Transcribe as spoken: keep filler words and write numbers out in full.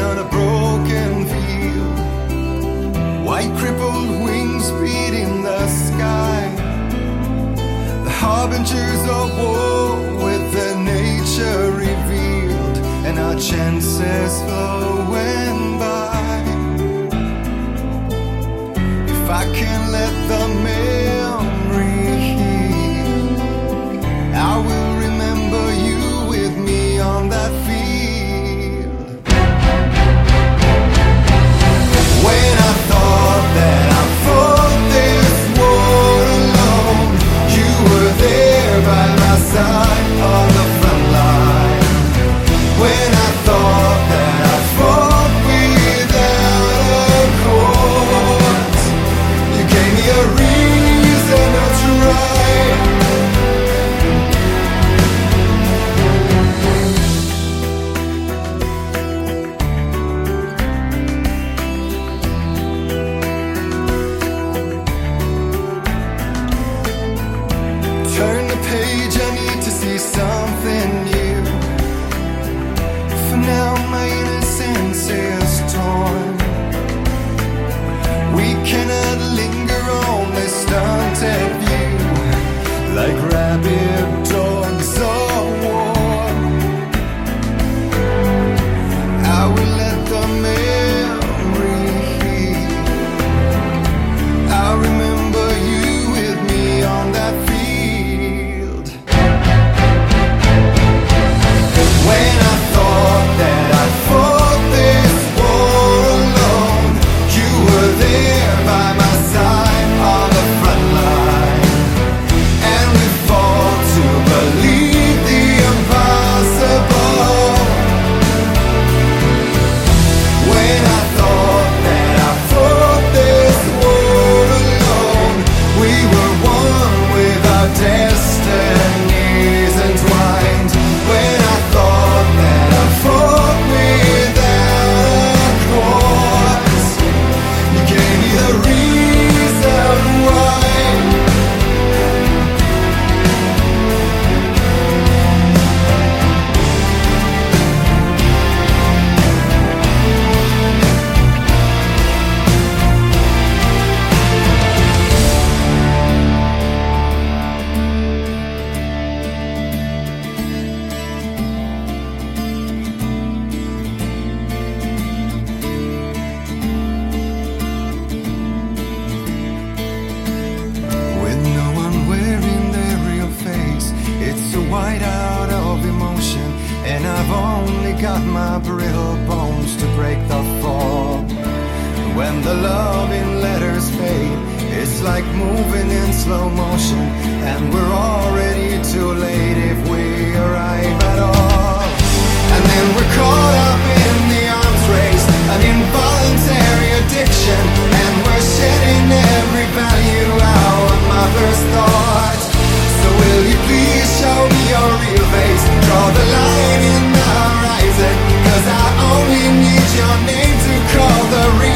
on a broken field, white crippled wings beating the sky, the harbingers of war with their nature revealed, and our chances flowing by. If I can let the memory heal, I will remember you with me on that field. When I thought that I fought this war alone, you were there by my side on the front line. When I thought that I fought without a cause, you gave me a reason to try. Turn the page, I need to see something new. For now my innocence is torn. We cannot linger on this stunted view, like rabid dogs of war. I will let the memory heal. I remember you with me on that field. When I thought that I fought this war alone, you were there by my side on the front line, and we fought to believe the impossible. When I thought that I fought this war alone, we were one with our destinies entwined. When I thought that I fought without a cause, you gave me the reason why. With no one wearing their real face, it's a whiteout of emotion, and I've only got my brittle bones to break the fall. When the love in letters fade, it's like moving in slow motion, and we're already too late if we arrive at all. And then we're caught up in the arms race, an involuntary addiction, and we're shedding every value out of my first thought. So will you please show me your real face, draw the line in the horizon, 'cause I only need your name to call the real